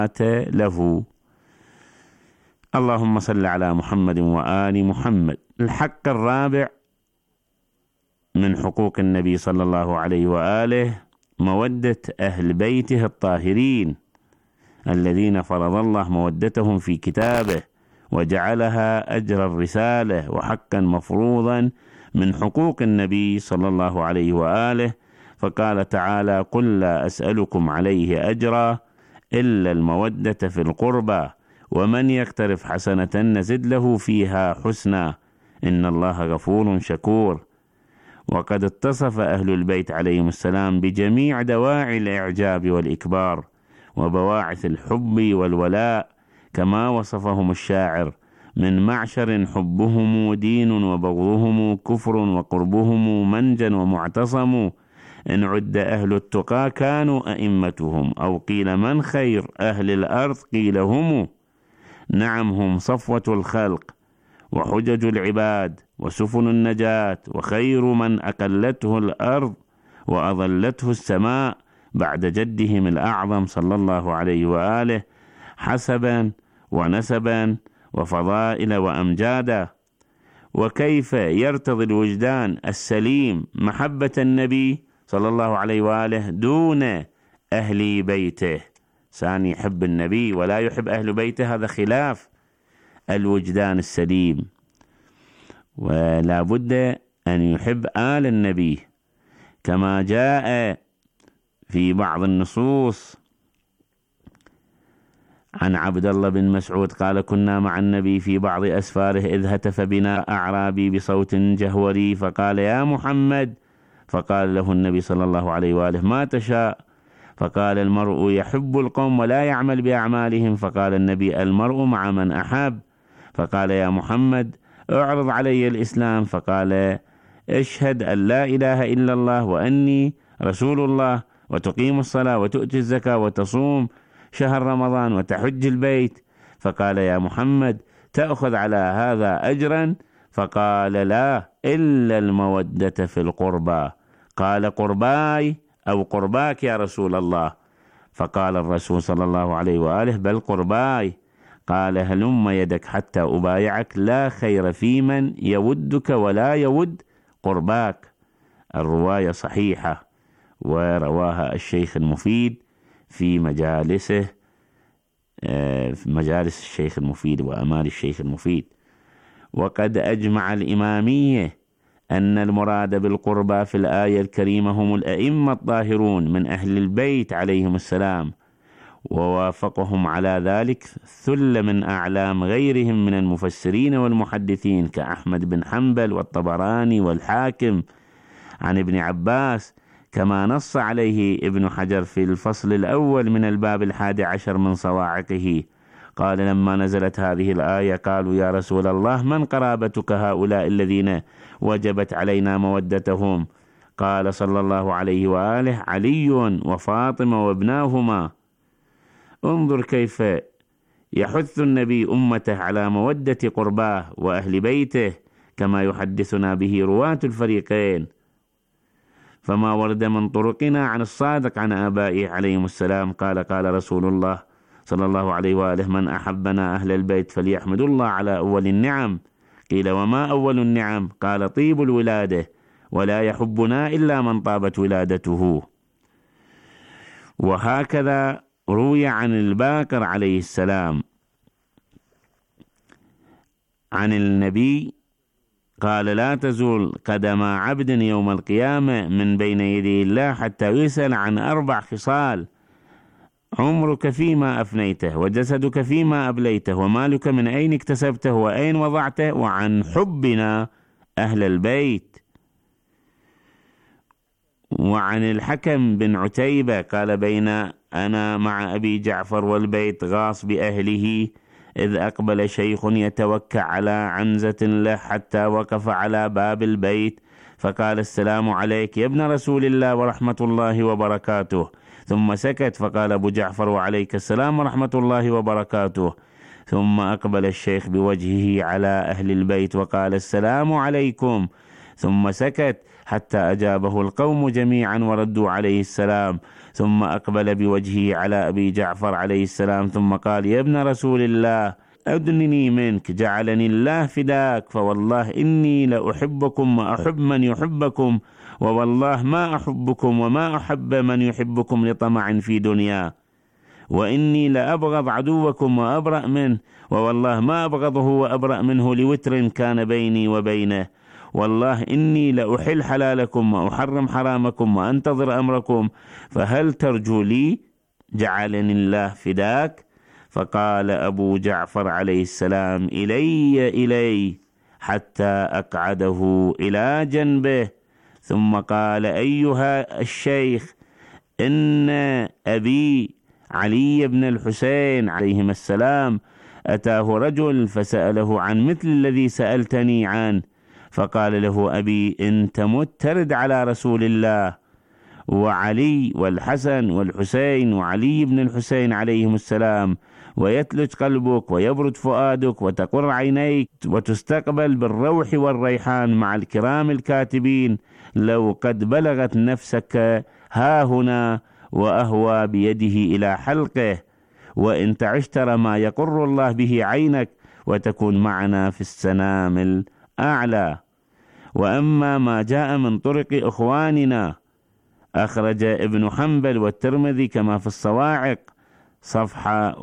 له. اللهم صل على محمد وآل محمد. الحق الرابع من حقوق النبي صلى الله عليه وآله مودة أهل بيته الطاهرين الذين فرض الله مودتهم في كتابه وجعلها أجر الرسالة وحقا مفروضا من حقوق النبي صلى الله عليه وآله. فقال تعالى: قل لا أسألكم عليه أجرا إلا المودة في القربى ومن يقترف حسنة نزد له فيها حسنا إن الله غفور شكور. وقد اتصف أهل البيت عليهم السلام بجميع دواعي الإعجاب والإكبار وبواعث الحب والولاء كما وصفهم الشاعر: من معشر حبهم دين وبغضهم كفر وقربهم منجا ومعتصم إن عد أهل التقى كانوا أئمتهم أو قيل من خير أهل الأرض قيل هم. نعم هم صفوة الخلق وحجج العباد وسفن النجاة وخير من أقلته الأرض وأظلته السماء بعد جدهم الأعظم صلى الله عليه وآله حسبا ونسبا وفضائل وأمجادا. وكيف يرتضي الوجدان السليم محبة النبي صلى الله عليه وآله دون أهل بيته؟ ثاني يحب النبي ولا يحب أهل بيته، هذا خلاف الوجدان السليم. ولا بد أن يحب آل النبي كما جاء في بعض النصوص عن عبد الله بن مسعود قال: كنا مع النبي في بعض أسفاره إذ هتف بنا أعرابي بصوت جهوري فقال: يا محمد. فقال له النبي صلى الله عليه وآله: ما تشاء؟ فقال: المرء يحب القوم ولا يعمل بأعمالهم. فقال النبي: المرء مع من أحب. فقال: يا محمد اعرض علي الإسلام. فقال: اشهد أن لا إله إلا الله وأني رسول الله وتقيم الصلاة وتؤتي الزكاة وتصوم شهر رمضان وتحج البيت. فقال: يا محمد تأخذ على هذا أجرا؟ فقال: لا إلا المودة في القربى. قال: قرباي أو قرباك يا رسول الله؟ فقال الرسول صلى الله عليه وآله: بل قرباي. قال: هلم يدك حتى أبايعك، لا خير في من يودك ولا يود قرباك. الرواية صحيحة ورواها الشيخ المفيد في مجالسه، في مجالس الشيخ المفيد وأمال الشيخ المفيد. وقد أجمع الإمامية أن المراد بالقربى في الآية الكريمة هم الأئمة الطاهرون من أهل البيت عليهم السلام، ووافقهم على ذلك ثلة من أعلام غيرهم من المفسرين والمحدثين كأحمد بن حنبل والطبراني والحاكم عن ابن عباس، كما نص عليه ابن حجر في الفصل الأول من الباب 11 من صواعقه. قال: لما نزلت هذه الآية قالوا: يا رسول الله من قرابتك هؤلاء الذين وجبت علينا مودتهم؟ قال صلى الله عليه وآله: علي وفاطمة وابناهما. انظر كيف يحث النبي أمته على مودة قرباه وأهل بيته كما يحدثنا به رواة الفريقين. فما ورد من طرقنا عن الصادق عن آبائه عليهم السلام قال: قال رسول الله صلى الله عليه وآله: من أحبنا أهل البيت فليحمد الله على أول النعم. قيل: وما أول النعم؟ قال: طيب الولادة، ولا يحبنا إلا من طابت ولادته. وهكذا روي عن الباقر عليه السلام عن النبي قال: لا تزول قدم عبد يوم القيامة من بين يدي الله حتى يسأل عن 4 خصال: عمرك فيما أفنيته، وجسدك فيما أبليته، ومالك من أين اكتسبته وأين وضعته، وعن حبنا أهل البيت. وعن الحكم بن عتيبة قال: بين أنا مع أبي جعفر والبيت غاص بأهله إذ أقبل شيخ يتوكع على عنزة له حتى وقف على باب البيت فقال: السلام عليك يا ابن رسول الله ورحمة الله وبركاته. ثم سكت فقال أبو جعفر: وعليك السلام ورحمة الله وبركاته. ثم أقبل الشيخ بوجهه على أهل البيت وقال: السلام عليكم. ثم سكت حتى أجابه القوم جميعا وردوا عليه السلام. ثم أقبل بوجهه على أبي جعفر عليه السلام ثم قال: يا ابن رسول الله أدنني منك، جعلني الله فداك، فوالله إني لأحبكم وأحب من يحبكم، ووالله ما أحبكم وما أحب من يحبكم لطمع في دنيا، وإني لأبغض عدوكم وأبرأ منه، ووالله ما أبغضه وأبرأ منه لوتر كان بيني وبينه، والله إني لأحل حلالكم وأحرم حرامكم وأنتظر أمركم، فهل ترجو لي؟ جعلني الله فداك. فقال أبو جعفر عليه السلام: إلي حتى أقعده إلى جنبه، ثم قال: أيها الشيخ، إن أبي علي بن الحسين عليهما السلام أتاه رجل فسأله عن مثل الذي سألتني عنه، فقال له أبي: إن تمت ترد على رسول الله، وعلي والحسن والحسين وعلي بن الحسين عليهم السلام، ويتلج قلبك ويبرد فؤادك وتقر عينيك وتستقبل بالروح والريحان مع الكرام الكاتبين، لو قد بلغت نفسك ها هنا وأهوى بيده إلى حلقه، وإن تعش ترى ما يقر الله به عينك وتكون معنا في السنام الأعلى. وأما ما جاء من طرق إخواننا، أخرج ابن حنبل والترمذي كما في الصواعق صفحة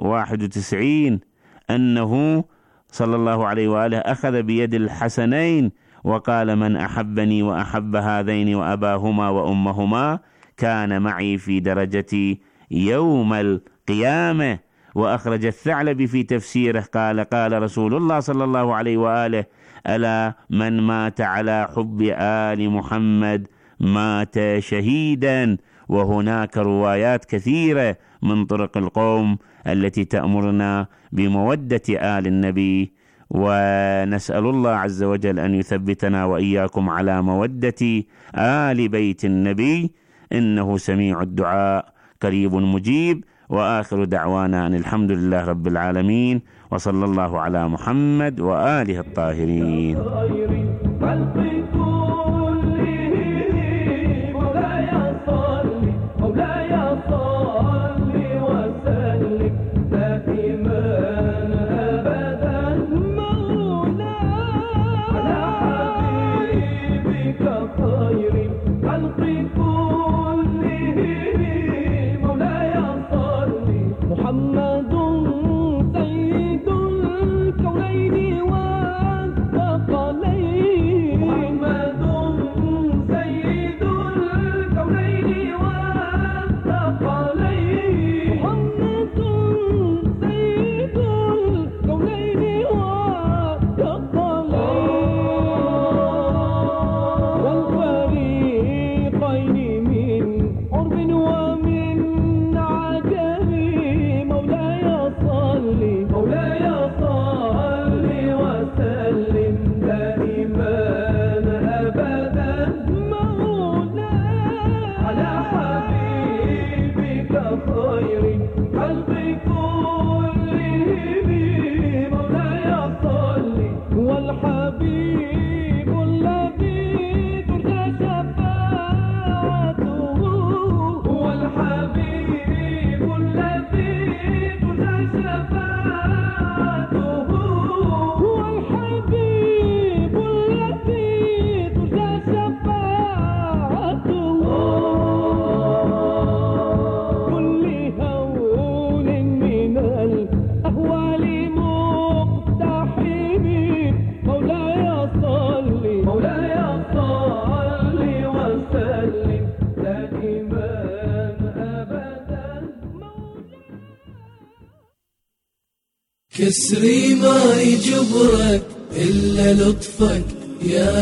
91 أنه صلى الله عليه وآله أخذ بيد الحسنين وقال: من أحبني وأحب هذين وأباهما وأمهما كان معي في درجتي يوم القيامة. وأخرج الثعلبي في تفسيره قال رسول الله صلى الله عليه وآله: ألا من مات على حب آل محمد مات شهيدا. وهناك روايات كثيرة من طرق القوم التي تأمرنا بمودة آل النبي، ونسأل الله عز وجل أن يثبتنا وإياكم على مودة آل بيت النبي، إنه سميع الدعاء قريب مجيب. وآخر دعوانا أن الحمد لله رب العالمين، وصلى الله على محمد وآله الطاهرين. كسري ما يجبرك إلا لطفك يا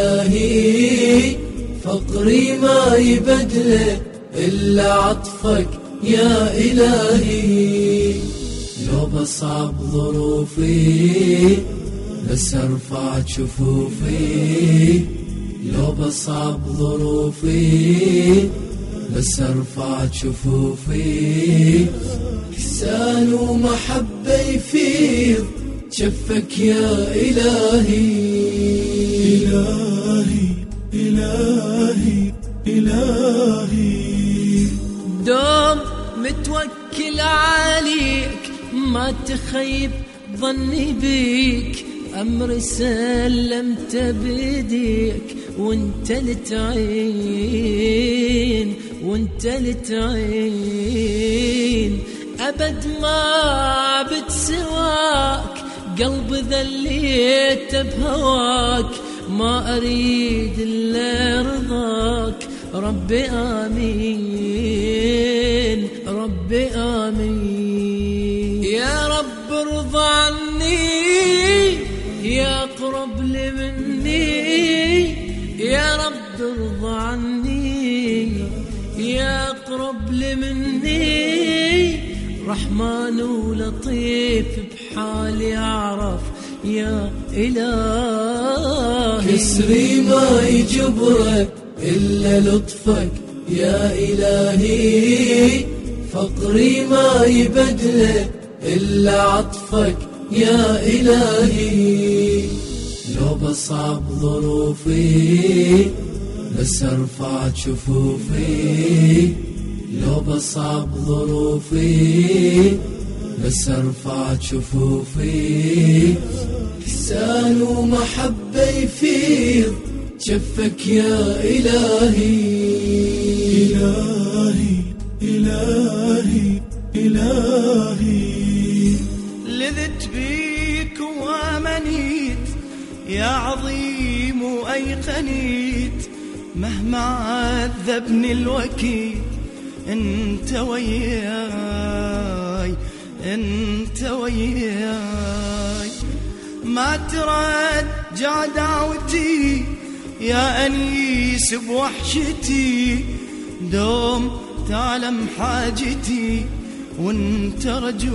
إلهي، فقري ما يبدلك إلا عطفك يا إلهي. لو بصعب ظروفي بس أرفع شفوفي، لو بصعب ظروفي بس أرفع شفوفي. إحسان ومحبة يفيض شفك يا إلهي. إلهي إلهي إلهي دوم متوكل عليك ما تخيب ظني بيك، أمر سلمت بيديك وانت لتعين وانت لتعين. أبد ما بتسواك قلب ذليت بهواك، ما أريد إلا رضاك ربي آمين ربي آمين. يا رب ارضى عني يا أقرب لي مني، يا رب ارضى عني يا أقرب لي مني، رحمن ولطيف بحالي أعرف يا إلهي. كسري ما يجبرك إلا لطفك يا إلهي، فقري ما يبدلك إلا عطفك يا إلهي. لو بصعب ظروفي بس ارفع شفوفي، لو بصعب ظروفي بس ارفع شفوفي، لسان ومحبة يفيض شفك يا إلهي. إلهي إلهي إلهي. لذت بيك وامنيت يا عظيم وأيقنيت، مهما عذبني الوكيل انت وياي انت وياي. ما ترجع دعوتي يا أنيس بوحشتي، دوم تعلم حاجتي وانت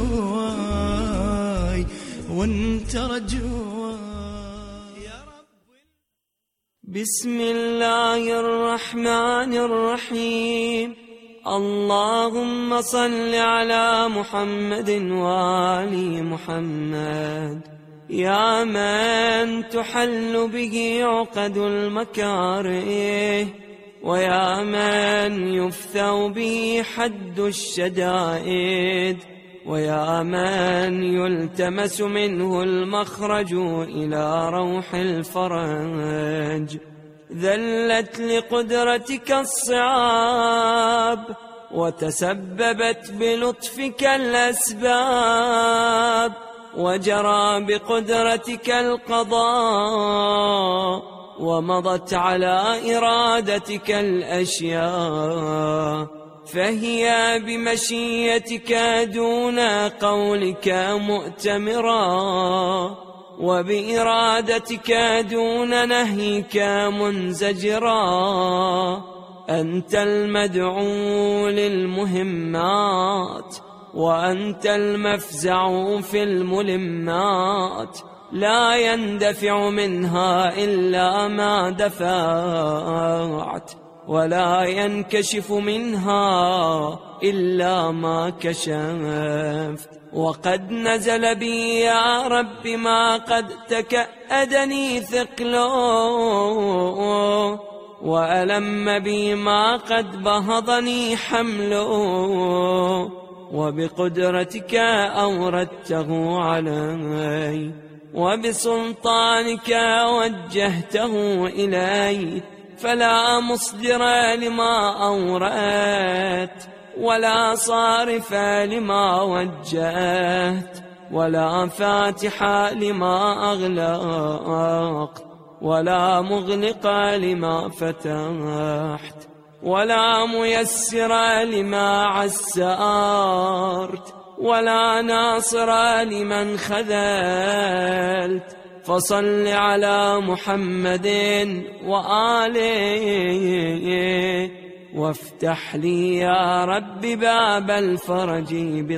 رجواي وانت رجواي يا رب. بسم الله الرحمن الرحيم. اللهم صل على محمد وآل محمد. يا من تحل به عقد المكاره، ويا من يفثو به حد الشدائد، ويا من يلتمس منه المخرج إلى روح الفرج. ذلت لقدرتك الصعاب وتسببت بلطفك الأسباب، وجرى بقدرتك القضاء ومضت على إرادتك الأشياء، فهي بمشيتك دون قولك مؤتمرا، وبإرادتك دون نهيك منزجرا. أنت المدعو للمهمات وأنت المفزع في الملمات، لا يندفع منها إلا ما دفعت، ولا ينكشف منها إلا ما كشفت. وقد نزل بي يا رب ما قد تكأدني ثقله، وألم بي ما قد بهضني حمله، وبقدرتك أوردته علي، وبسلطانك وجهته إلي، فلا مصدر لما أوردت، ولا صارف لما وجهت، ولا فاتح لما أغلقت، ولا مغلق لما فتحت، ولا ميسر لما عسرت، ولا ناصر لمن خذلت. فصل على محمد وآله، وافتح لي يا رب باب الفرج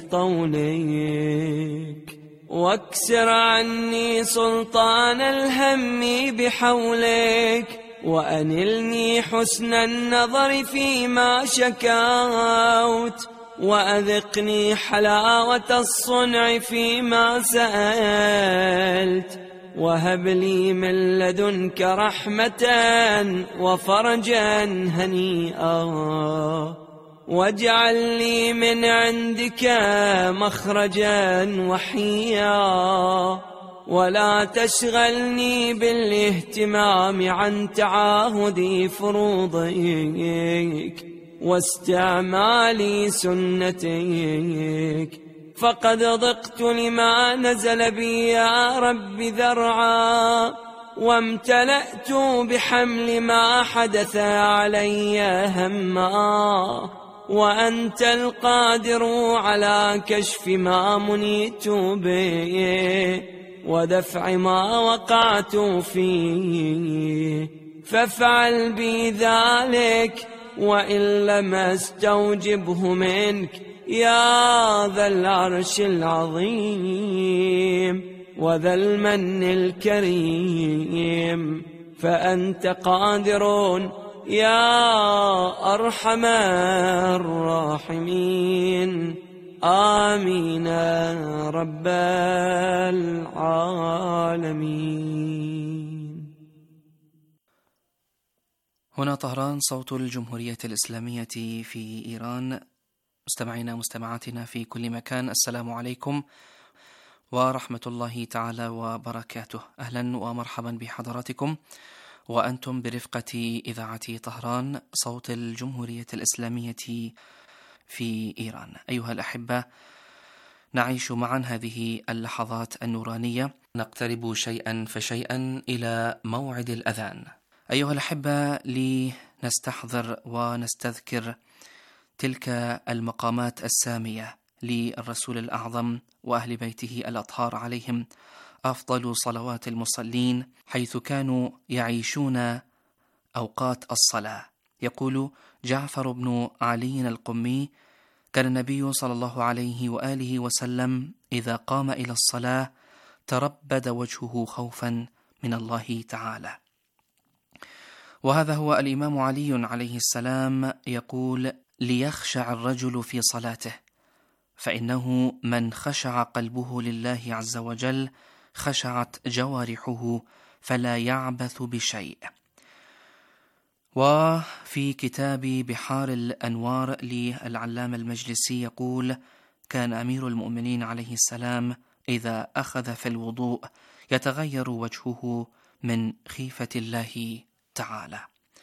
بطولك، واكسر عني سلطان الهم بحولك، وأنلني حسن النظر فيما شكوت، وأذقني حلاوة الصنع فيما سألت، وهب لي من لدنك رحمة وفرجا هنيئا، واجعل لي من عندك مخرجا وحيا، ولا تشغلني بالاهتمام عن تعاهد فروضك واستعمال سنتك، فقد ضقت لما نزل بي يا رب ذرعا، وامتلأت بحمل ما حدث علي هما، وأنت القادر على كشف ما منيت به ودفع ما وقعت فيه، فافعل بي ذلك وإن لم استوجبه منك يا ذا العرش العظيم وذا المن الكريم، فأنت قادر يا أرحم الراحمين. آمين رب العالمين. هنا طهران، صوت الجمهورية الإسلامية في إيران. مستمعينا مستمعاتنا في كل مكان، السلام عليكم ورحمة الله تعالى وبركاته. أهلا ومرحبا بحضراتكم وأنتم برفقة إذاعة طهران، صوت الجمهورية الإسلامية في إيران. أيها الأحبة، نعيش معا هذه اللحظات النورانية، نقترب شيئا فشيئا إلى موعد الأذان. أيها الأحبة، لنستحضر ونستذكر تلك المقامات السامية للرسول الأعظم وأهل بيته الأطهار عليهم أفضل صلوات المصلين، حيث كانوا يعيشون أوقات الصلاة. يقول جعفر بن علي القمي: كان النبي صلى الله عليه وآله وسلم إذا قام إلى الصلاة تربد وجهه خوفا من الله تعالى. وهذا هو الإمام علي عليه السلام يقول: ليخشع الرجل في صلاته، فإنه من خشع قلبه لله عز وجل خشعت جوارحه فلا يعبث بشيء. وفي كتاب بحار الأنوار للعلامة المجلسي يقول: كان أمير المؤمنين عليه السلام إذا أخذ في الوضوء يتغير وجهه من خيفة الله تعالى.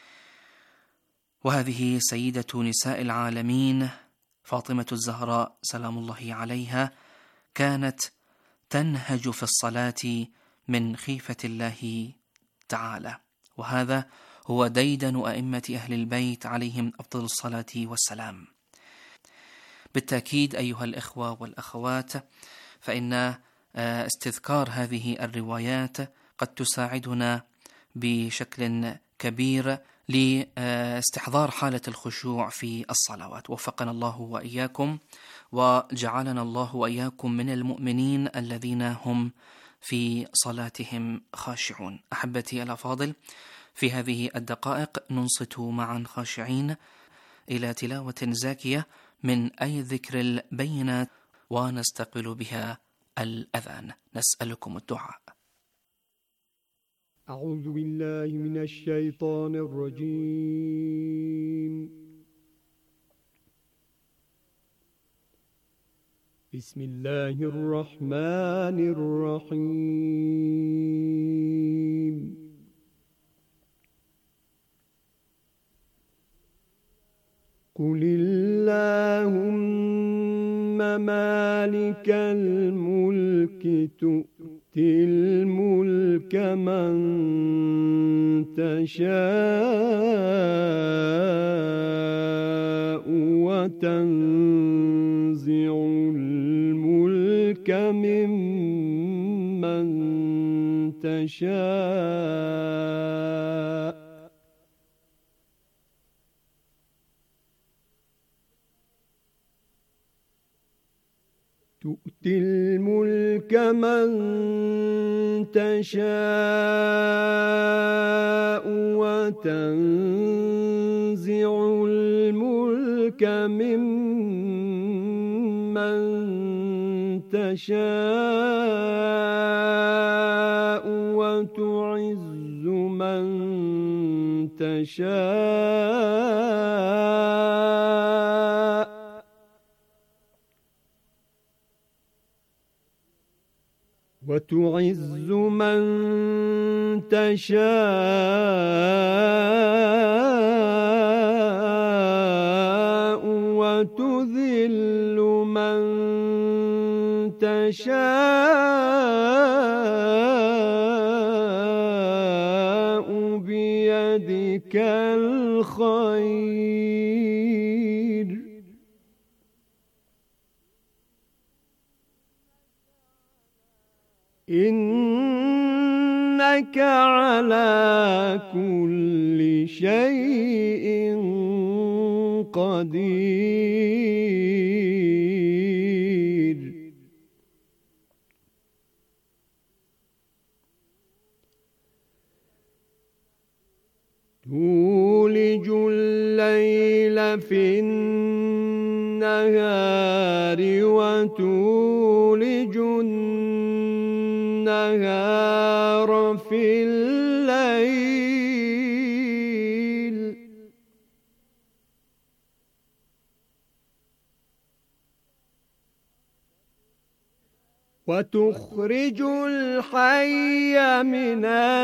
وهذه سيدة نساء العالمين فاطمة الزهراء سلام الله عليها كانت تنهج في الصلاة من خيفة الله تعالى، وهذا هو ديدن أئمة أهل البيت عليهم أفضل الصلاة والسلام. بالتأكيد أيها الإخوة والأخوات، فإن استذكار هذه الروايات قد تساعدنا بشكل كبير لاستحضار حالة الخشوع في الصلوات. وفقنا الله وإياكم وجعلنا الله وإياكم من المؤمنين الذين هم في صلاتهم خاشعون. أحبتي الأفاضل، في هذه الدقائق ننصت معا خاشعين إلى تلاوة زاكية من أي ذكر البينات ونستقبل بها الأذان. نسألكم الدعاء. أعوذ بالله من الشيطان الرجيم. بسم الله الرحمن الرحيم. قل اللهم مالك الملك تؤتي الملك من تشاء وتنزع الملك ممن تشاء تؤتي الملك من تشاء وتنزع الملك ممن تشاء وتعز من تشاء وتعز من تشاء وتذل من تشاء بيدك الخير إنك على كل شيء قدير تولج الليل في النهار وتولج النهار في الليل وتخرج الحي من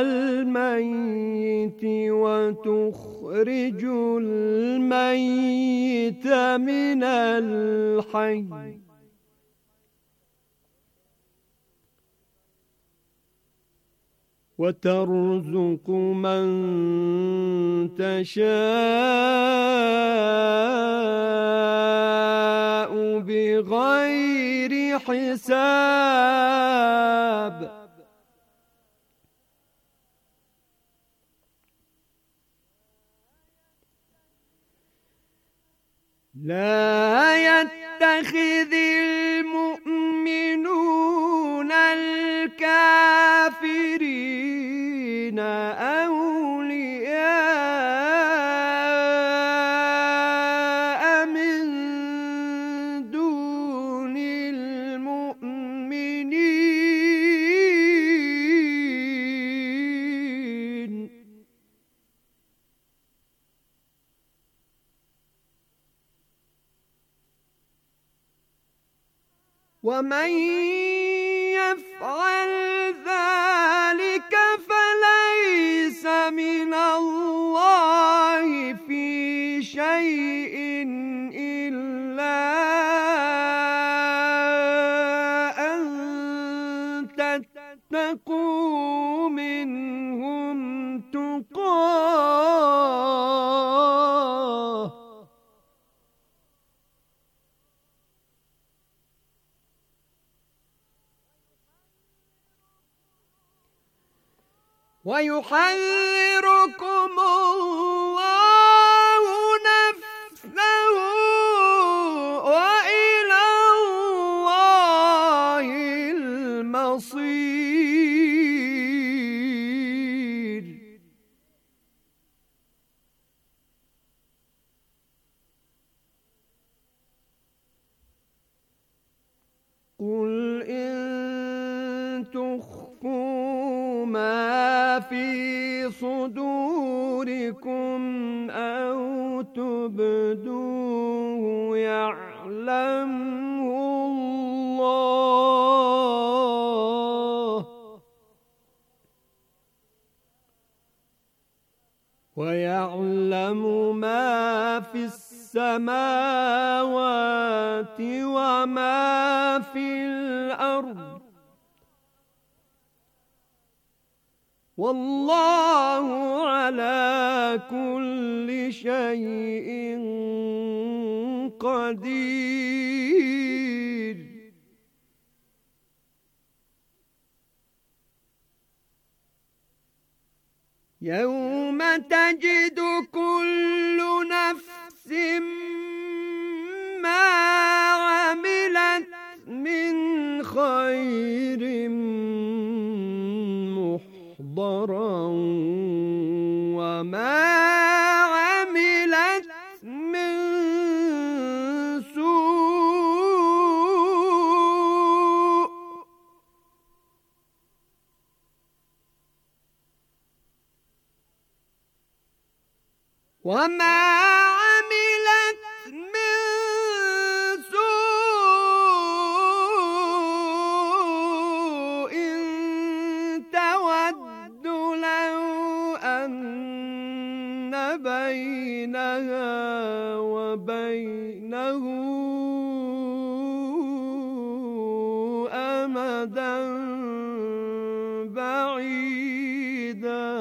الميت وتخرج الميت من الحي وترزق من تشاء بغير حساب لا يتخذ المؤمنون الكافرين أولياء من دون المؤمنين ومن يفعل ذلك فليس من الله في شيء إلا أن تتقوا منهم تقاه ويحذركم الله نفسه وإلى الله المصير قل إن تخفوا ما في صدوركم أو تبدوه يعلمه الله ويعلم ما في السماوات وما في الأرض والله على كل شيء قدير يوم تجد كل نفس ما عملت من خير محضرا وما عملت من سوء وما عملت من سوء أمدا بعيدا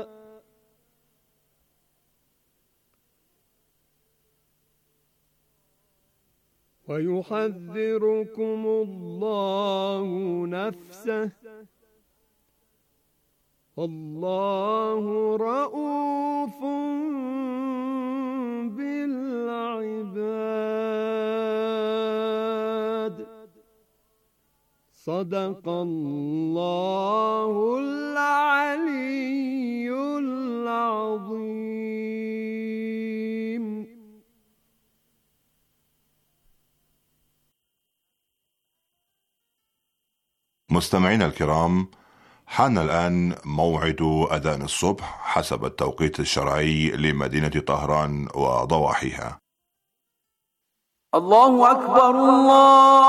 ويحذركم الله نفسه والله رؤوف بالعباد. صدق الله العلي العظيم. مستمعينا الكرام، حان الآن موعد أذان الصبح حسب التوقيت الشرعي لمدينة طهران وضواحيها. الله أكبر الله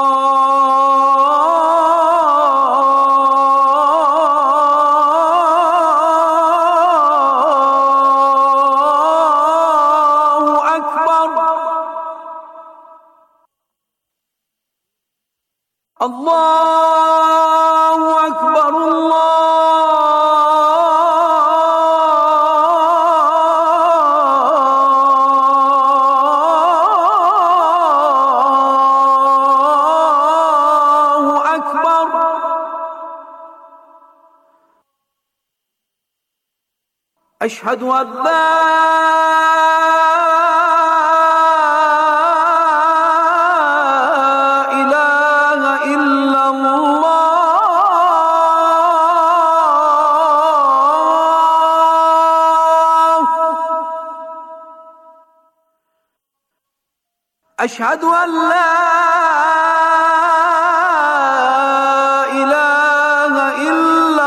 أكبر. الله أكبر الله أكبر. أشهد أن أشهد أن لا إله إلا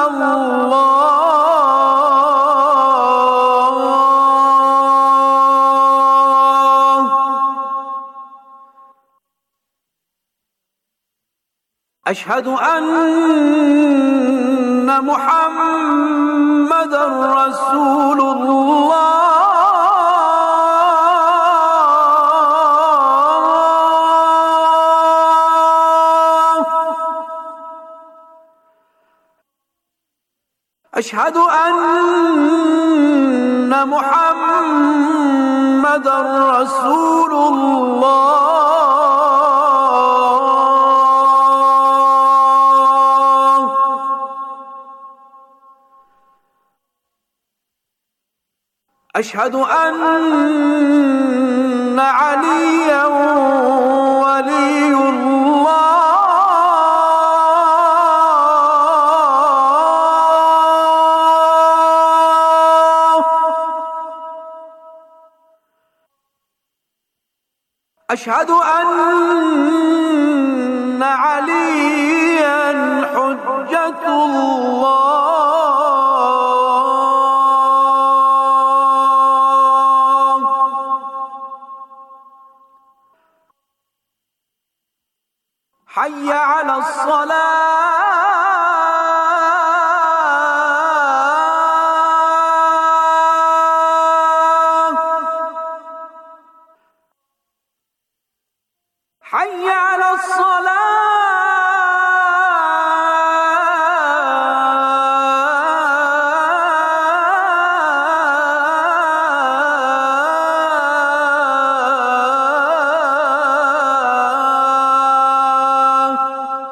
الله. أشهد أن محمدًا رسول الله. أشهد أن محمدًا رسول الله. أشهد أن عليًا ولي الله. أشهد أن عليا حجة الله. حي على الصلاة. حي على الصلاة.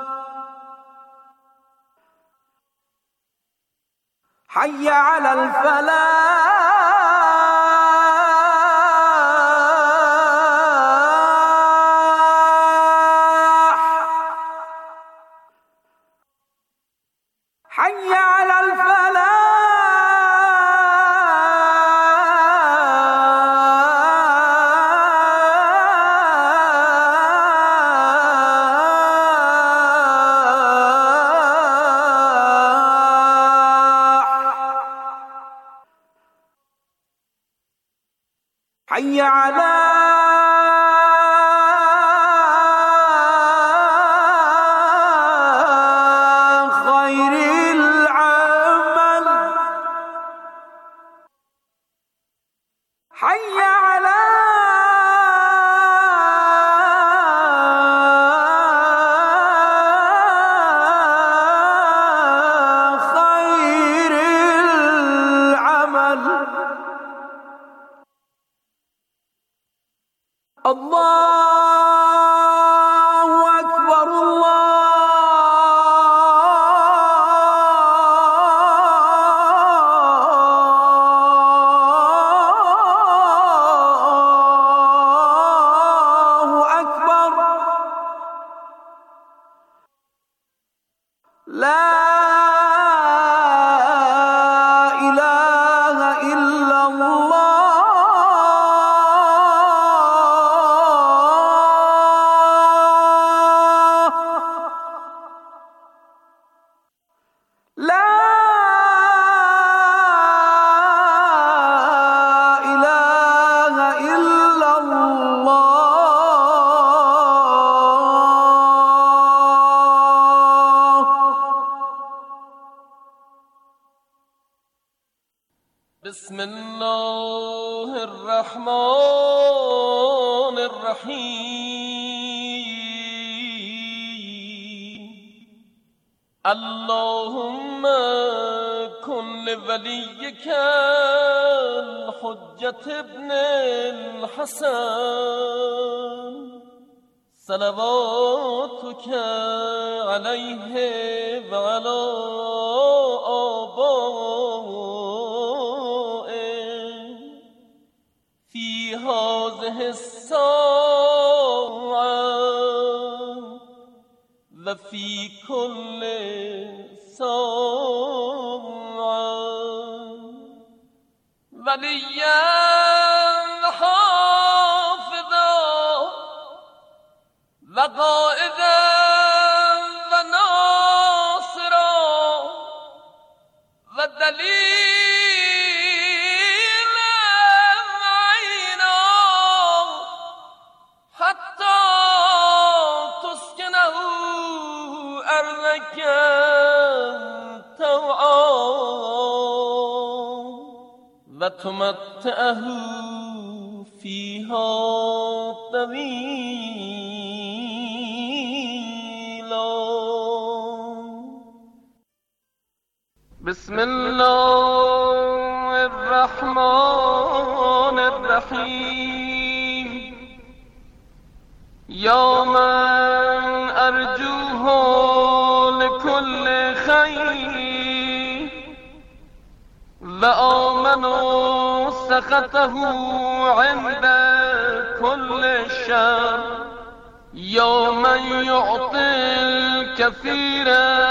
حي على الفلاح. حي على الفلاح. حي على خير العمل. حي على لا إله إلا الله لا إله إلا الله بسم الله الرحمن الرحيم اللهم كن لوليك الحجة ابن الحسن صلواتك عليه وعلى آبائه في هذه الساعة وفي كل ساعة وليا حافظا وقائدا وناصرا ودليلا عينا حتى تسكنه أرضك طوعا وتمتعه فيها طويلا. بسم الله الرحمن الرحيم يا من أرجوه لكل خير وآمنوا سخطه عند كل شر يا من يعطي الكثير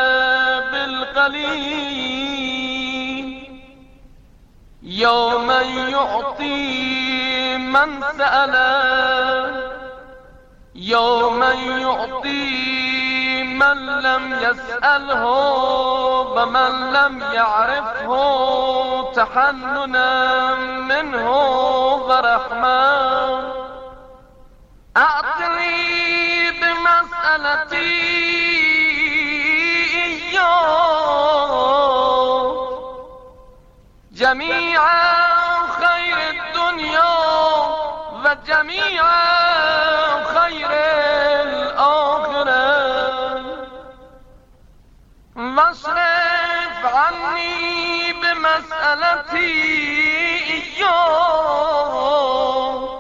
بالقليل يا من يعطي من سأله يا من يعطي من لم يسأله ومن لم يعرفه تحننا منه ورحمة أعطني بمسألتي إياه جميع خير الدنيا وجميع خير الآخرة واصرف عني بمسألتي إياه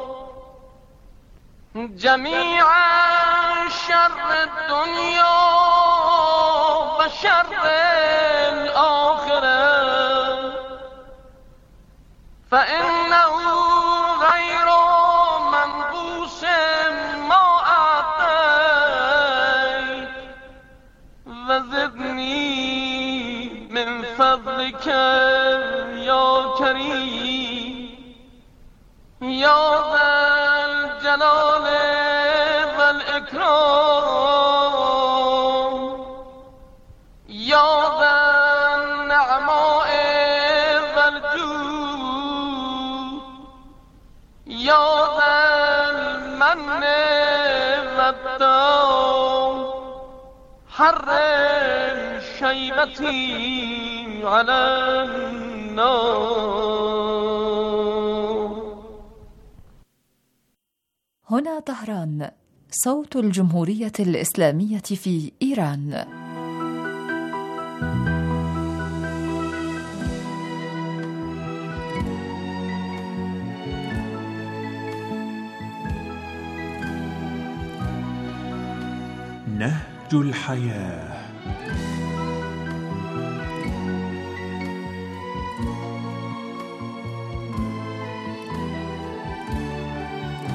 جميع شر الدنيا وشر الآخرة فإنه غير منقوص ما أعطيت وزدني من فضلك يا كريم يا ذا الجلال والإكرام يا ذا النعماء والجود يا ذا المن والدوم حرم شيبتي على النار. هنا طهران، صوت الجمهورية الإسلامية في إيران. نهج الحياة.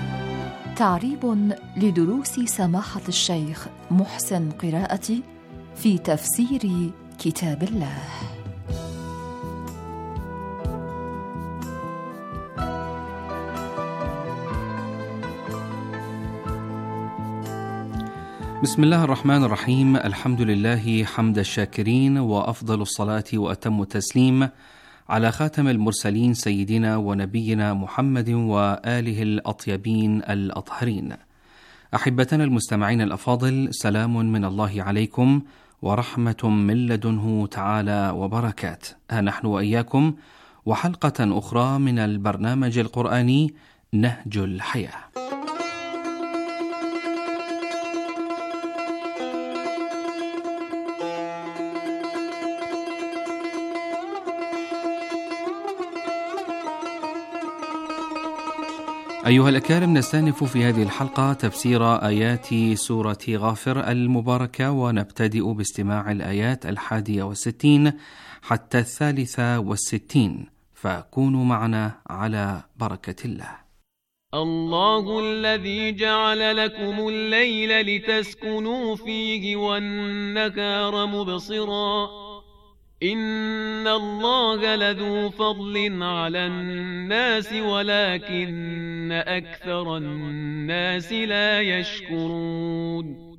تعريب لدروس سماحة الشيخ محسن قراءة في تفسير كتاب الله. بسم الله الرحمن الرحيم. الحمد لله حمد الشاكرين، وأفضل الصلاة وأتم التسليم على خاتم المرسلين سيدنا ونبينا محمد وآله الأطيبين الأطهرين. أحبتنا المستمعين الأفاضل، سلام من الله عليكم ورحمة من لدنه تعالى وبركات. ها نحن وإياكم وحلقة أخرى من البرنامج القرآني نهج الحياة. أيها الأكارم، نستأنف في هذه الحلقة تفسير آيات سورة غافر المباركة، ونبتدئ باستماع الآيات 61 حتى 63، فكونوا معنا على بركة الله. الله الذي جعل لكم الليل لتسكنوا فيه والنهار مبصرا إن الله لذو فضل على الناس ولكن أكثر الناس لا يشكرون.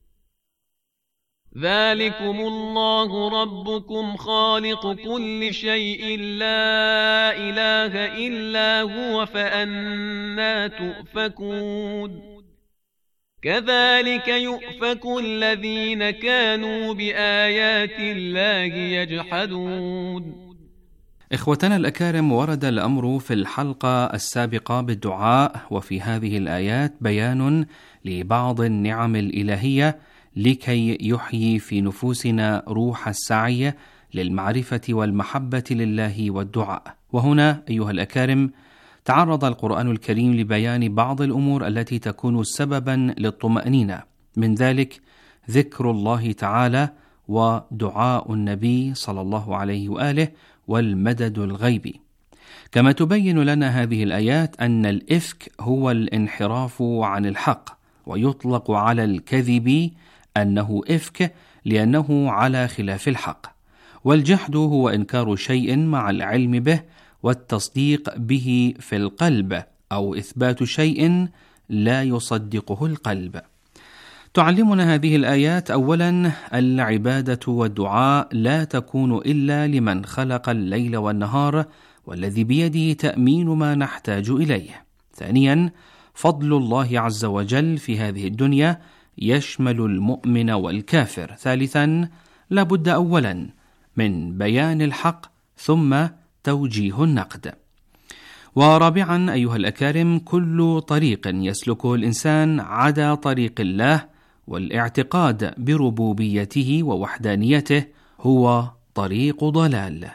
ذلكم الله ربكم خالق كل شيء لا إله إلا هو فأنى تؤفكون. كذلك يؤفك الذين كانوا بآيات الله يجحدون. إخوتنا الأكارم، ورد الأمر في الحلقة السابقة بالدعاء، وفي هذه الآيات بيان لبعض النعم الإلهية لكي يحيي في نفوسنا روح السعي للمعرفة والمحبة لله والدعاء. وهنا أيها الأكارم تعرض القرآن الكريم لبيان بعض الأمور التي تكون سببا للطمأنينة، من ذلك ذكر الله تعالى ودعاء النبي صلى الله عليه وآله والمدد الغيبي. كما تبين لنا هذه الآيات أن الإفك هو الانحراف عن الحق، ويطلق على الكذب أنه إفك لأنه على خلاف الحق، والجحد هو إنكار شيء مع العلم به والتصديق به في القلب، أو إثبات شيء لا يصدقه القلب. تعلمنا هذه الآيات أولا العبادة والدعاء لا تكون إلا لمن خلق الليل والنهار والذي بيده تأمين ما نحتاج إليه. ثانيا فضل الله عز وجل في هذه الدنيا يشمل المؤمن والكافر. ثالثا لابد أولا من بيان الحق ثم توجيه النقد. ورابعا أيها الأكارم، كل طريق يسلكه الإنسان عدا طريق الله والاعتقاد بربوبيته ووحدانيته هو طريق ضلال.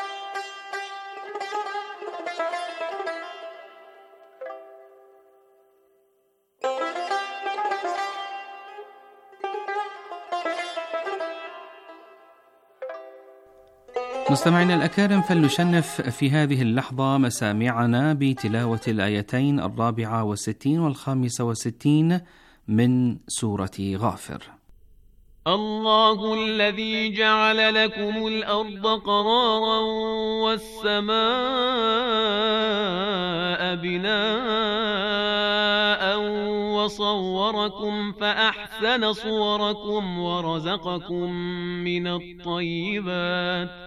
مستمعينا الأكارم، فلنشنف في هذه اللحظة مسامعنا بتلاوة الآيتين 64 و65 من سورة غافر. الله الذي جعل لكم الأرض قرارا والسماء بناء وصوركم فأحسن صوركم ورزقكم من الطيبات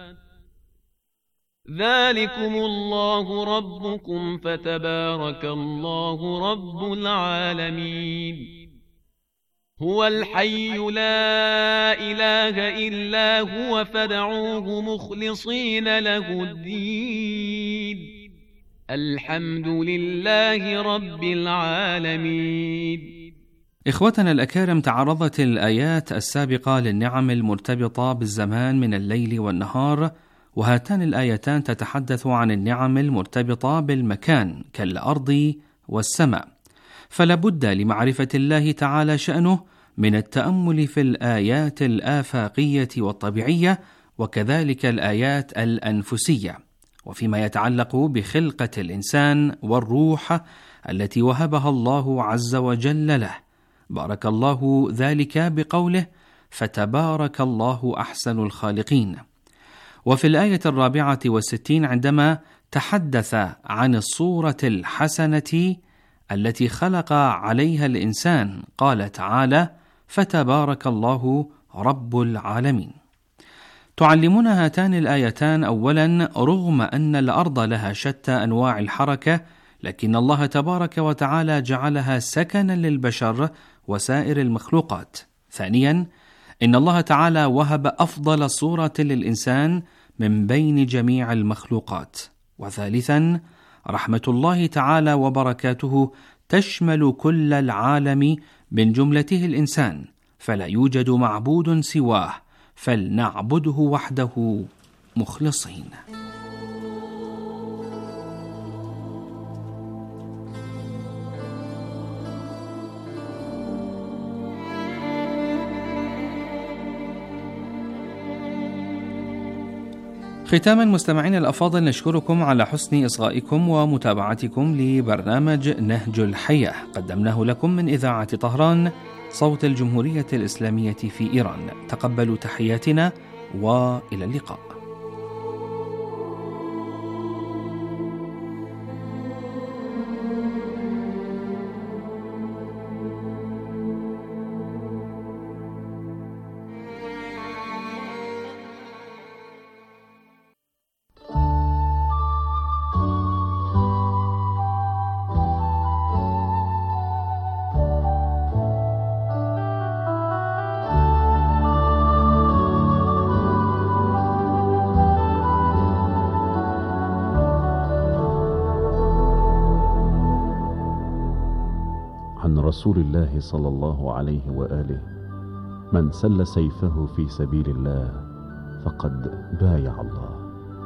ذلكم الله ربكم فتبارك الله رب العالمين. هو الحي لا إله إلا هو فادعوه مخلصين له الدين الحمد لله رب العالمين. إخوتنا الأكارم، تعرضت الآيات السابقة للنعم المرتبطة بالزمان من الليل والنهار، وهاتان الآيتان تتحدث عن النعم المرتبطة بالمكان كالأرض والسماء، فلا بد لمعرفة الله تعالى شأنه من التأمل في الآيات الآفاقية والطبيعية، وكذلك الآيات الأنفسية، وفيما يتعلق بخلقة الإنسان والروح التي وهبها الله عز وجل له. بارك الله ذلك بقوله: فتبارك الله أحسن الخالقين. وفي الآية 64 عندما تحدث عن الصورة الحسنة التي خلق عليها الإنسان قال تعالى: فتبارك الله رب العالمين. تعلمنا هاتان الآيتان أولا رغم أن الأرض لها شتى أنواع الحركة، لكن الله تبارك وتعالى جعلها سكنا للبشر وسائر المخلوقات. ثانيا إن الله تعالى وهب أفضل صورة للإنسان من بين جميع المخلوقات. وثالثا رحمة الله تعالى وبركاته تشمل كل العالم من جملته الإنسان، فلا يوجد معبود سواه، فلنعبده وحده مخلصين. ختاما مستمعين الأفاضل، نشكركم على حسن إصغائكم ومتابعتكم لبرنامج نهج الحياة، قدمناه لكم من إذاعة طهران صوت الجمهورية الإسلامية في إيران. تقبلوا تحياتنا وإلى اللقاء. عن رسول الله صلى الله عليه وآله: من سل سيفه في سبيل الله فقد بايع الله.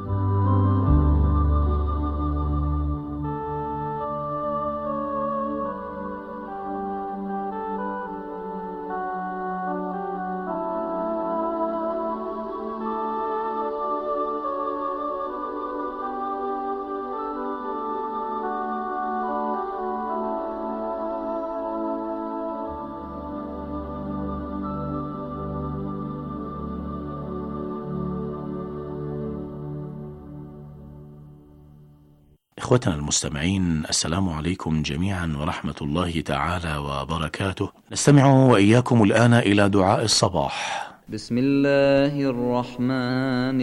إخوتنا المستمعين، السلام عليكم جميعا ورحمة الله تعالى وبركاته. نستمع وإياكم الآن إلى دعاء الصباح. بسم الله الرحمن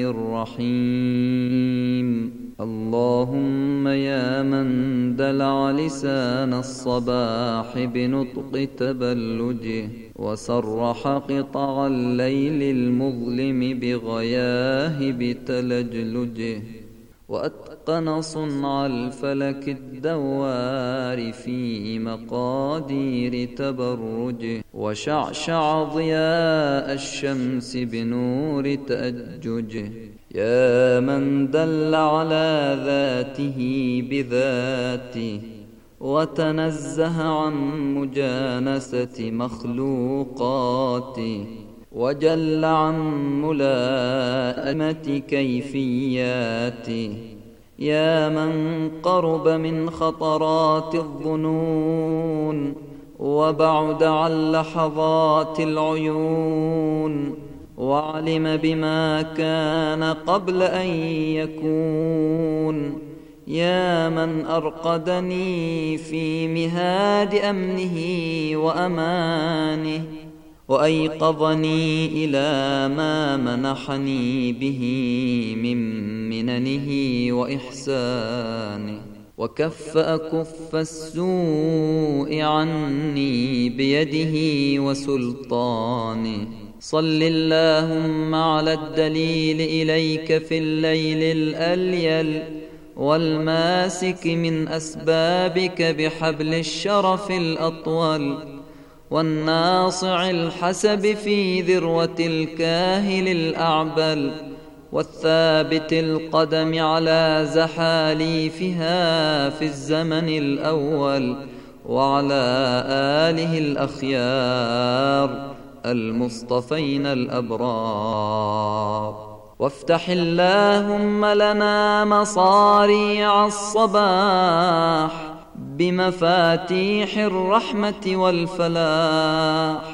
الرحيم. اللهم يا من دلع لسان الصباح بنطق تبلجه، وسرح قطع الليل المظلم بغياهب تلجلجه، وأتقن صنع الفلك الدوار في مقادير تبرجه، وشعشع ضياء الشمس بنور تأججه. يا من دل على ذاته بذاته، وتنزه عن مجانسة مخلوقاته، وجل عن ملائمة كيفياته. يا من قرب من خطرات الظنون، وبعد عن لحظات العيون، وعلم بما كان قبل أن يكون. يا من أرقدني في مهاد أمنه وأمانه، وأيقظني إلى ما منحني به من مننه وإحسانه، وكف أكف السوء عني بيده وسلطانه. صل اللهم على الدليل إليك في الليل الأليل، والماسك من أسبابك بحبل الشرف الأطول، والناصع الحسب في ذروة الكاهل الأعبل، والثابت القدم على زحاليفها في الزمن الأول، وعلى آله الأخيار المصطفين الأبرار. وافتح اللهم لنا مصاريع الصباح بمفاتيح الرحمة والفلاح،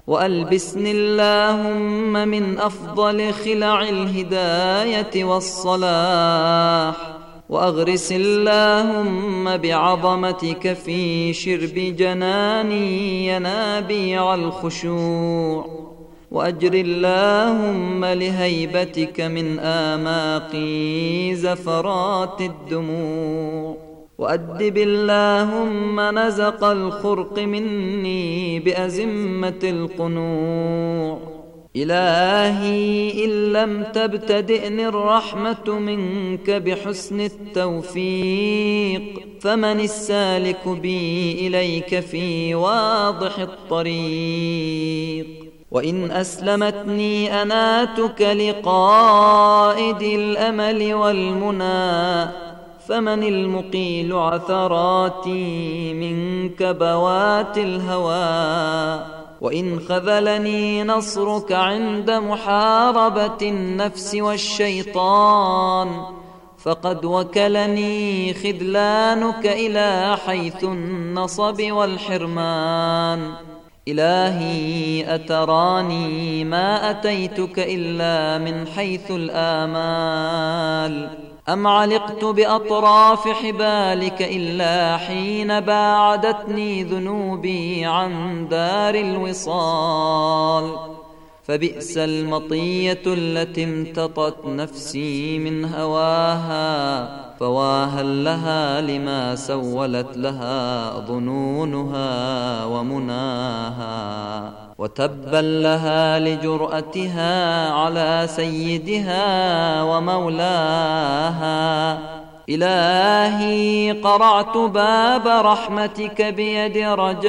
وألبسني اللهم من أفضل خلع الهداية والصلاح، وأغرس اللهم بعظمتك في شرب جناني ينابيع الخشوع، وأجر اللهم لهيبتك من آماقي زفرات الدموع، وأدب اللهم نزق الخرق مني بأزمة القنوع. إلهي إن لم تبتدئني الرحمة منك بحسن التوفيق، فمن السالك بي إليك في واضح الطريق؟ وإن أسلمتني أناتك لقائد الأمل والمنى، فمن المقيل عثراتي من كبوات الهوى؟ وإن خذلني نصرك عند محاربة النفس والشيطان، فقد وكلني خذلانك إلى حيث النصب والحرمان. إلهي أتراني ما أتيتك إلا من حيث الآمال، أم علقت بأطراف حبالك إلا حين باعدتني ذنوبي عن دار الوصال؟ فبئس المطية التي امتطت نفسي من هواها، فواها لها لما سولت لها ظنونها ومناها، وتبا لها لجرأتها على سيدها ومولاها. إلهي قرعت باب رحمتك بيد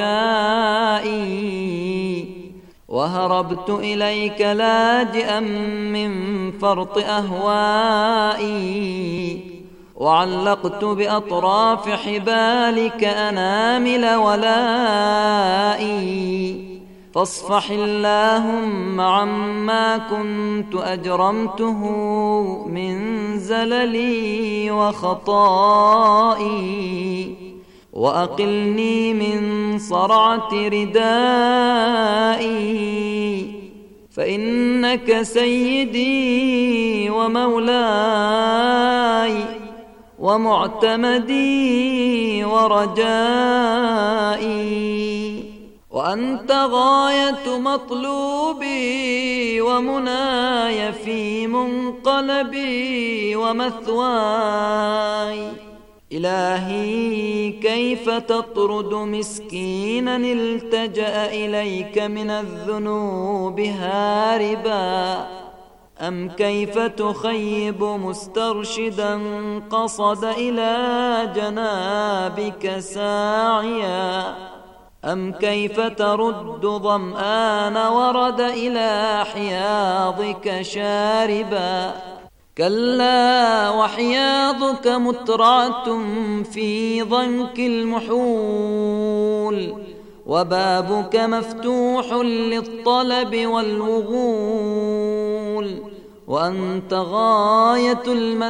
رجائي، وهربت إليك لاجئا من فرط أهوائي، وعلقت بأطراف حبالك أنامل ولائي. فاصفح اللهم عما كنت أجرمته من زللي وخطائي، وأقلني من صرعة ردائي، فإنك سيدي ومولاي ومعتمدي ورجائي، وأنت غاية مطلوبي ومناي في منقلبي ومثواي. إلهي كيف تطرد مسكينا التجأ إليك من الذنوب هاربا، أم كيف تخيب مسترشدا قصد إلى جنابك ساعيا، أم كيف ترد ظمآن ورد إلى حياضك شاربا. كلا وحياضك مترعة في ضنك المحول، وبابك مفتوح للطلب والوغول، وأنت غاية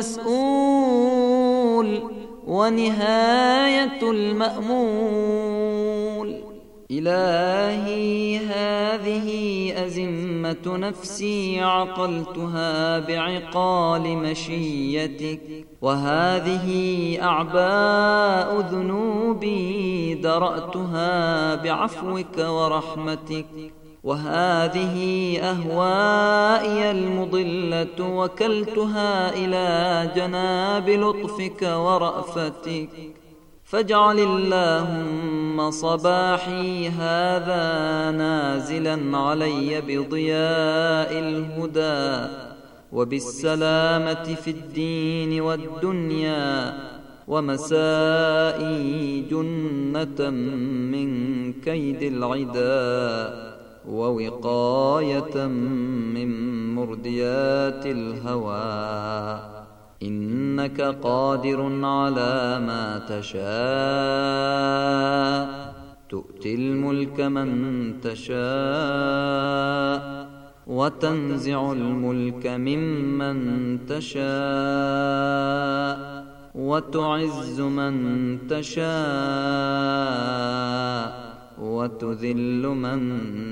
المسؤول ونهاية المأمول. إلهي هذه أزمة نفسي عقلتها بعقال مشيتك، وهذه أعباء ذنوبي درأتها بعفوك ورحمتك، وهذه أهوائي المضلة وكلتها إلى جناب لطفك ورأفتك. فاجعل اللهم صباحي هذا نازلا علي بضياء الهدى وبالسلامة في الدين والدنيا، ومسائي جنة من كيد العدا، ووقاية من مرديات الهوى. إنك قادر على ما تشاء، تؤتي الملك من تشاء، وتنزع الملك ممن تشاء، وتعز من تشاء، وتذل من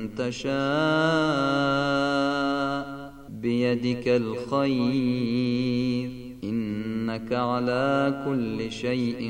تشاء بيدك الخير إنك على كل شيء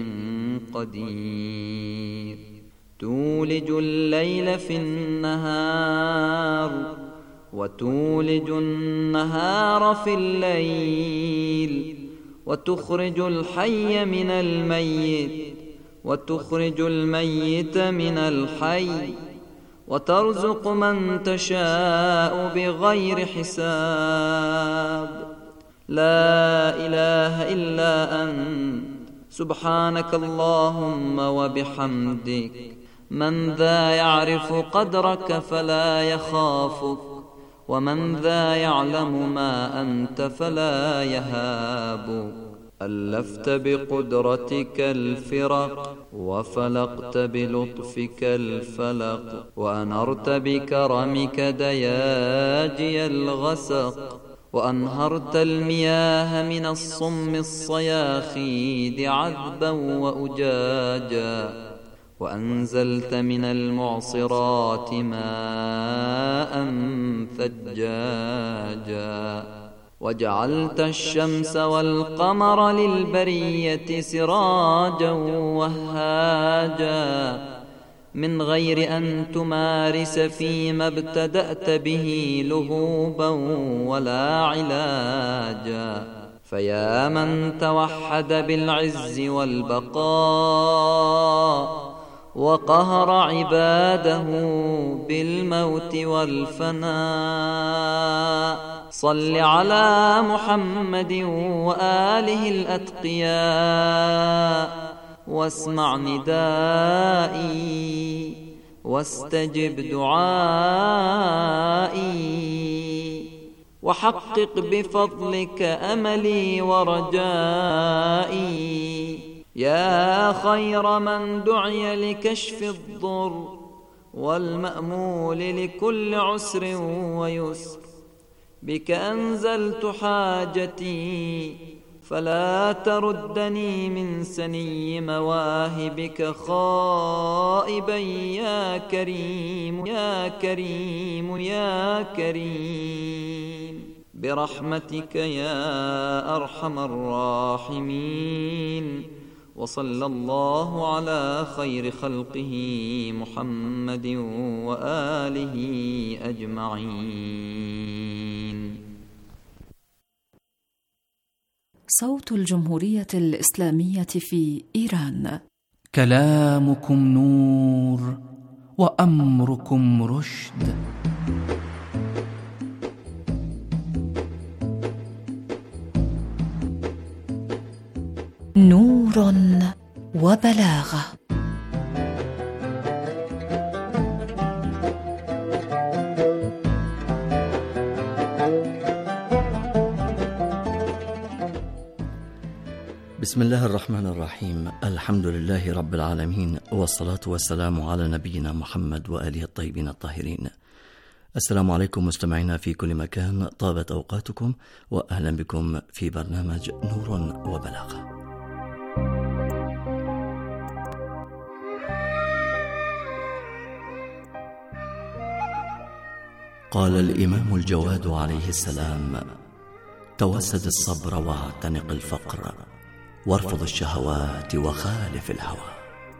قدير تولج الليل في النهار وتولج النهار في الليل وتخرج الحي من الميت وتخرج الميت من الحي وترزق من تشاء بغير حساب لا إله إلا أنت سبحانك اللهم وبحمدك من ذا يعرف قدرك فلا يخافك ومن ذا يعلم ما أنت فلا يهابك ألفت بقدرتك الفرق وفلقت بلطفك الفلق وأنرت بكرمك دياجي الغسق وأنهرت المياه من الصم الصياخيد عذبا وأجاجا وأنزلت من المعصرات ماء ثجاجا وجعلت الشمس والقمر للبرية سراجا وهاجا من غير أن تمارس فيما ابتدأت به لهوبا ولا علاجا فيا من توحد بالعز والبقاء وقهر عباده بالموت والفناء صل على محمد وآله الأتقياء واسمع ندائي واستجب دعائي وحقق بفضلك أملي ورجائي يا خير من دعي لكشف الضر والمأمول لكل عسر ويسر بك أنزلت حاجتي فلا تردني من سني مواهبك خائبا يا كريم يا كريم يا كريم برحمتك يا أرحم الراحمين وصلى الله على خير خلقه محمد وآله أجمعين. صوت الجمهورية الإسلامية في إيران. كلامكم نور وأمركم رشد. نور وبلاغة. بسم الله الرحمن الرحيم. الحمد لله رب العالمين، والصلاة والسلام على نبينا محمد وآله الطيبين الطاهرين. السلام عليكم مستمعينا في كل مكان، طابت أوقاتكم وأهلا بكم في برنامج نور وبلاغة. قال الإمام الجواد عليه السلام: توسد الصبر واعتنق الفقر، وارفض الشهوات وخالف الهوى.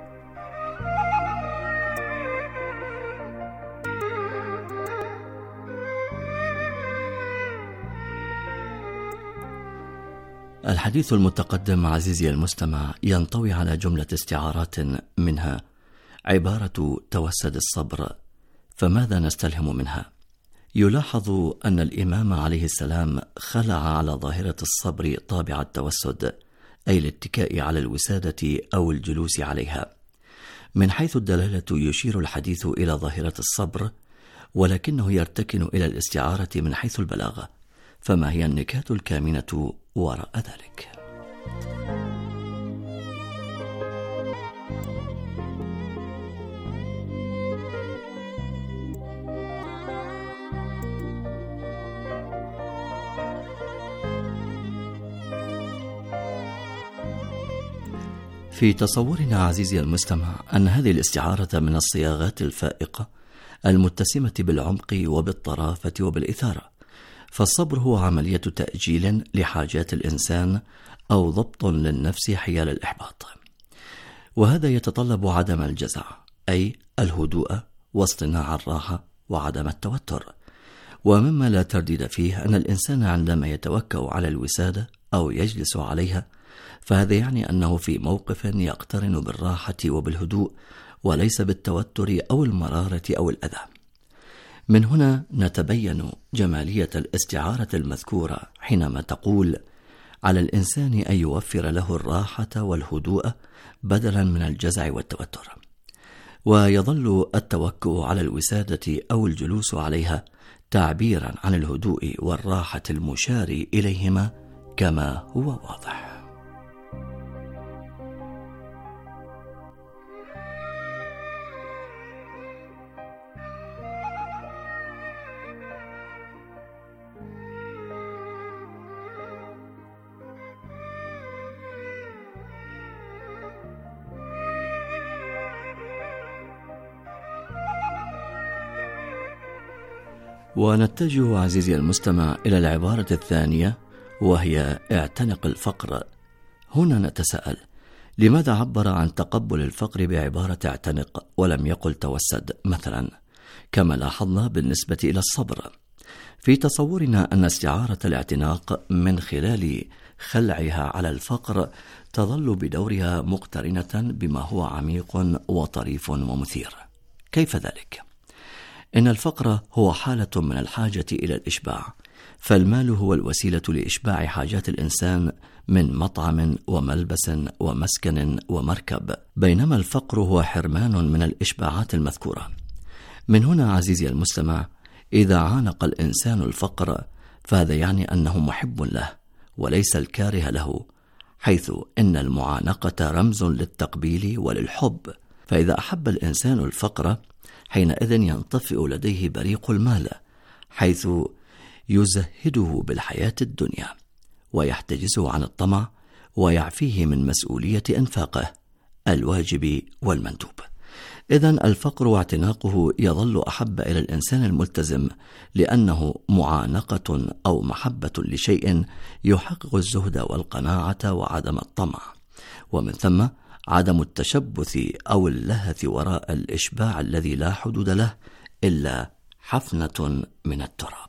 الحديث المتقدم عزيزي المستمع ينطوي على جملة استعارات، منها عبارة توسد الصبر، فماذا نستلهم منها؟ يلاحظ أن الإمام عليه السلام خلع على ظاهرة الصبر طابع التوسد، أي الاتكاء على الوسادة أو الجلوس عليها. من حيث الدلالة يشير الحديث إلى ظاهرة الصبر، ولكنه يرتكن إلى الاستعارة من حيث البلاغة. فما هي النكات الكامنة وراء ذلك؟ في تصورنا عزيزي المستمع أن هذه الاستعارة من الصياغات الفائقة المتسمة بالعمق وبالطرافة وبالإثارة، فالصبر هو عملية تأجيل لحاجات الإنسان أو ضبط للنفس حيال الإحباط، وهذا يتطلب عدم الجزع، أي الهدوء واصطناع الراحة وعدم التوتر. ومما لا ترديد فيه أن الإنسان عندما يتوكل على الوسادة أو يجلس عليها فهذا يعني أنه في موقف يقترن بالراحة وبالهدوء وليس بالتوتر أو المرارة أو الأذى. من هنا نتبين جمالية الاستعارة المذكورة حينما تقول: على الإنسان أن يوفر له الراحة والهدوء بدلا من الجزع والتوتر. ويظل التوكل على الوسادة أو الجلوس عليها تعبيرا عن الهدوء والراحة المشار إليهما كما هو واضح. ونتجه عزيزي المستمع إلى العبارة الثانية وهي اعتنق الفقر. هنا نتساءل: لماذا عبر عن تقبل الفقر بعبارة اعتنق ولم يقل توسد مثلا، كما لاحظنا بالنسبة إلى الصبر؟ في تصورنا أن استعارة الاعتناق من خلال خلعها على الفقر تظل بدورها مقترنة بما هو عميق وطريف ومثير. كيف ذلك؟ إن الفقر هو حالة من الحاجة إلى الإشباع، فالمال هو الوسيلة لإشباع حاجات الإنسان من مطعم وملبس ومسكن ومركب، بينما الفقر هو حرمان من الإشباعات المذكورة. من هنا عزيزي المستمع، إذا عانق الإنسان الفقر فهذا يعني أنه محب له وليس الكاره له، حيث إن المعانقة رمز للتقبيل وللحب. فإذا أحب الإنسان الفقر حينئذ ينطفئ لديه بريق المال، حيث يزهده بالحياة الدنيا ويحتجزه عن الطمع ويعفيه من مسؤولية إنفاقه الواجب والمندوب. إذن الفقر واعتناقه يظل أحب إلى الإنسان الملتزم، لأنه معانقة أو محبة لشيء يحقق الزهد والقناعة وعدم الطمع، ومن ثم عدم التشبث أو اللهث وراء الإشباع الذي لا حدود له إلا حفنة من التراب.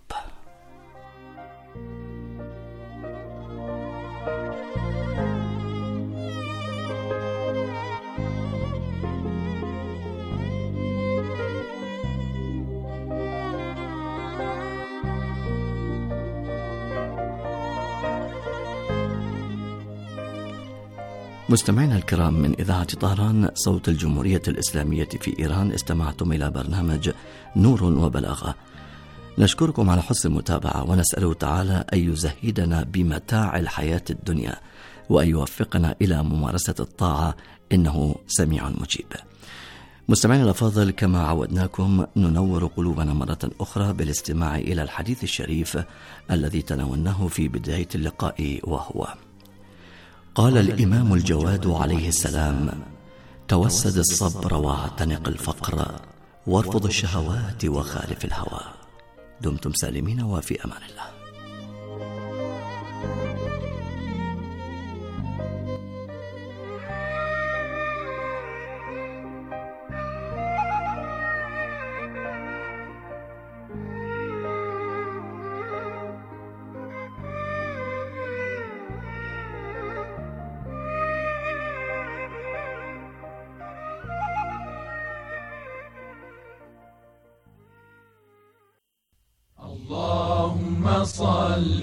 مستمعينا الكرام، من إذاعة طهران صوت الجمهورية الإسلامية في إيران، استمعتم إلى برنامج نور وبلاغة. نشكركم على حسن المتابعة، ونسأله تعالى أن يزهدنا بمتاع الحياة الدنيا وأن يوفقنا إلى ممارسة الطاعة، إنه سميع مجيب. مستمعينا الأفاضل، كما عودناكم ننور قلوبنا مرة أخرى بالاستماع إلى الحديث الشريف الذي تناولناه في بداية اللقاء، وهو: قال الإمام الجواد عليه السلام: توسد الصبر واعتنق الفقر وارفض الشهوات وخالف الهوى. دمتم سالمين وفي أمان الله.